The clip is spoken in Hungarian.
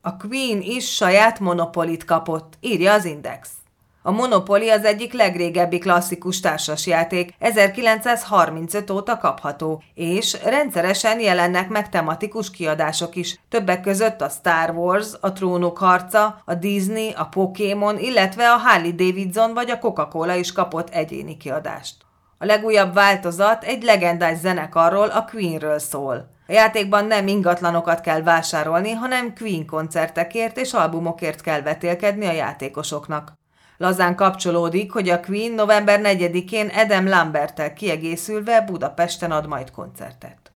A Queen is saját Monopoly-t kapott, írja az Index. A Monopoly az egyik legrégebbi klasszikus társasjáték, 1935 óta kapható, és rendszeresen jelennek meg tematikus kiadások is, többek között a Star Wars, a Trónok harca, a Disney, a Pokémon, illetve a Harley Davidson vagy a Coca-Cola is kapott egyéni kiadást. A legújabb változat egy legendás zenekarról, a Queenről szól. A játékban nem ingatlanokat kell vásárolni, hanem Queen koncertekért és albumokért kell vetélkedni a játékosoknak. Lazán kapcsolódik, hogy a Queen november 4-én Adam Lamberttel kiegészülve Budapesten ad majd koncertet.